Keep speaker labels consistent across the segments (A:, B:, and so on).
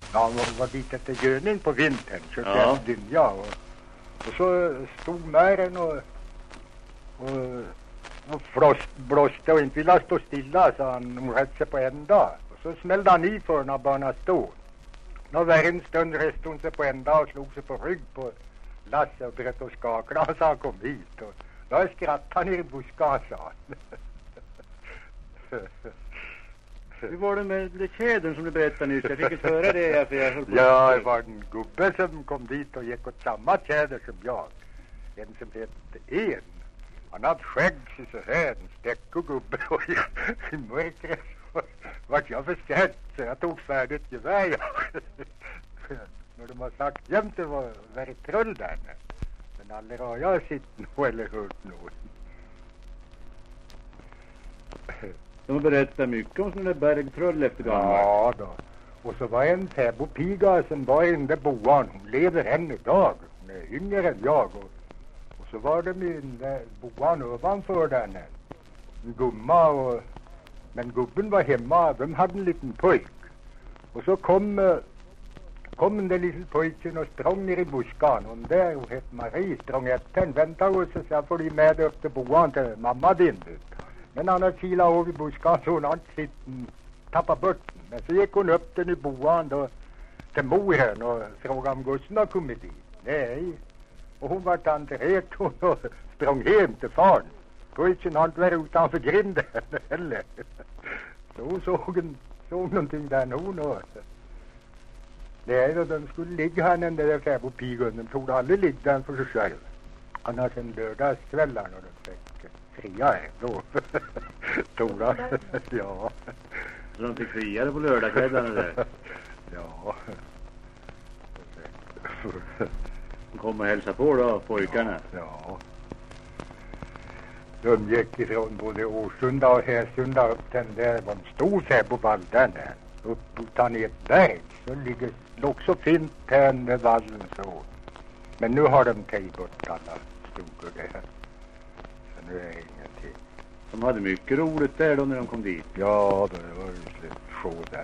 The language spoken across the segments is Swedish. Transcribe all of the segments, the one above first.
A: Ja, det var dit efter göning på vintern. Köpte en dynja och så stod mären och blåste och inte ville stå stilla, så han rätt sig på en dag. Och så smällde han i för när barnen stod. När varje en stund reste hon sig på en dag och slog sig på rygg på Lasse och bröt och skakade, så han kom hit. Och då skrattade han i buskan, sa han.
B: Hur var det med tjädern som du berättade nyss? Jag fick inte höra det.
A: Ja, det var en gubbe som kom dit och gick åt samma tjäder som jag. En som hette En. Han hade skägg så här, en stäckogubbe, och i mörkret vart jag förskräckt, så jag tog färdigt gevär. När de har sagt jämt det var väldigt trull där. Men aldrig har jag sitt nog eller hört något.
B: De berättar mycket om sådana bergtrull efter gammalt.
A: Ja då. Och så var en fäbopiga som var i den där boan. Hon lever än idag. Hon är yngre än jag. Och så var det min boan ovanför den. En gumma och... Men gubben var hemma. De hade en liten pojk. Och så kom den där liten pojken och sprang ner i buskan. Och där, hon hette Marie, sprang efter den. Väntade och så sa, får de med upp till boan till mamma din. Men han har kilat över i buskan så hon har inte tappat bort den. Men så gick hon upp den i boan då, till moren och frågade om Gusten har kommit dit. Nej. Och hon var tanterhet och sprang hem till faren. Pojken har inte varit utanför grinden heller. Så hon såg någonting där hon och... Nej då, de skulle ligga här den där fäbopigon. De tog aldrig ligga där för sig själv. Annars en lördagskvällar när de fick fria då. Tog de, ja.
B: Så de fick friare på lördagskvällarna där?
A: Ja.
B: De kom och hälsade på då, pojkarna?
A: Ja. De gick ifrån både Årsunda och Häsunda upp den där, var en stor fäbovall där. Upp utan i ett berg. Så låg så fint här under vallen så. Men nu har de tagit bort alla stugor där. Så nu är det ingenting.
B: De hade mycket roligt där då när de kom dit.
A: Ja, det var ju lite sjå där.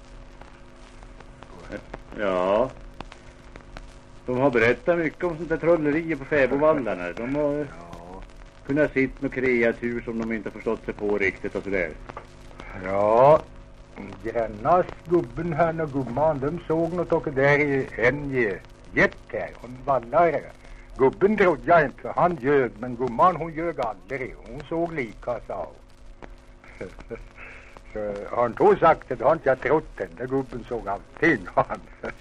B: Ja. De har berättat mycket om sånt där trolleri på fäbovallarna. De har kunnat sitta med kreatur som de inte förstått sig på riktigt och sådär.
A: Ja. Grännas gubben här och gumman, de såg något och där i en get här, hon vallare. Gubben trodde jag inte, han ljög, men gumman hon ljög aldrig, hon såg lika, sa hon. Så har han då sagt det, har inte jag trott den, där gubben såg allting, han.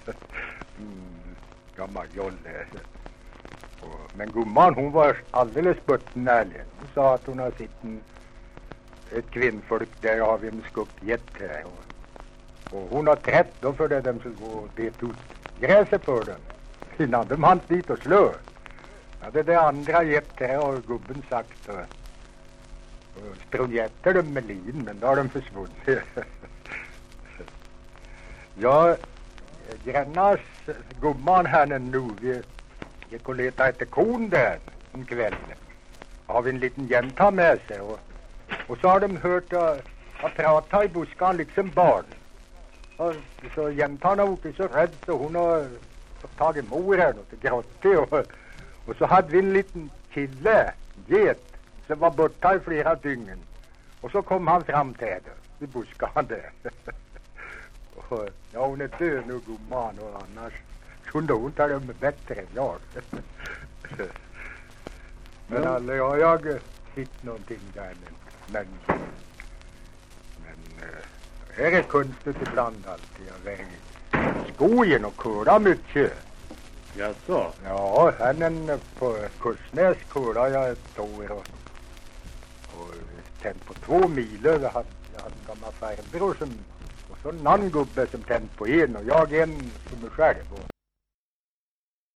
A: Gammal jolle. Men gumman hon var alldeles böttenärlig, hon sa att hon har sitt ett kvinnfolk där har vi en skuggjet här. Och hon har trätt då för det de skulle gå och bet ut gräset för den. Innan de hann dit och slå. Ja, det där andra jet här har gubben sagt. Och sprung efter dem med lin, men då har de försvunnit. Ja, Grännas gumman här nu. Vi gick och letade efter kon där en kväll. Har vi en liten jänta med sig och så har de hört att prata i buskan liksom barn. Och så jäntan har varit så rädd så hon har fått tag i moren och gråtit. Och så hade vi en liten kille, get, som var borta i flera dygn. Och så kom han fram till henne i buskan där. Och, ja, hon är död nu, gumman, och annars kunde hon ta dem bättre än jag. Men aldrig har jag sett någonting där. Men här är konstigt ibland alltid. Jag väger skogen och kula mycket.
B: Jaså?
A: Ja, här på Kursnäs kula jag ett år och tänt på 2 mil. Jag hade en gammal farbror och så en annan gubbe som tänt på en och jag en som är själv.